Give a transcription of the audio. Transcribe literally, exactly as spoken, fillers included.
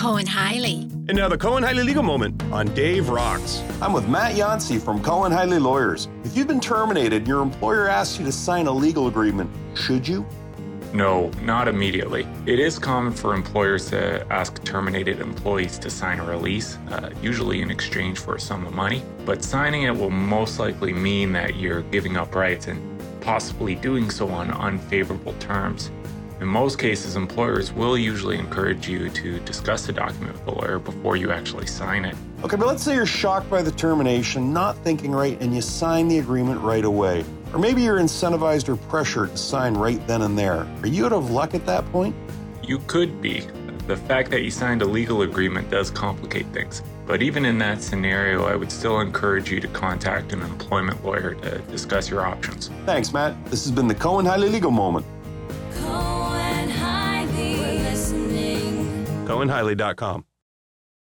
Cohen Hiley. And now the Cohen Hiley Legal Moment on Dave Rocks. I'm with Matt Yancey from Cohen Hiley Lawyers. If you've been terminated and your employer asks you to sign a legal agreement, should you? No, not immediately. It is common for employers to ask terminated employees to sign a release, uh, usually in exchange for a sum of money. But signing it will most likely mean that you're giving up rights and possibly doing so on unfavorable terms. In most cases, employers will usually encourage you to discuss the document with the lawyer before you actually sign it. Okay, but let's say you're shocked by the termination, not thinking right, and you sign the agreement right away. Or maybe you're incentivized or pressured to sign right then and there. Are you out of luck at that point? You could be. The fact that you signed a legal agreement does complicate things. But even in that scenario, I would still encourage you to contact an employment lawyer to discuss your options. Thanks, Matt. This has been the Cohen Hiley Legal Moment. Cohen Hiley. We're listening. Cohen Hiley dot com.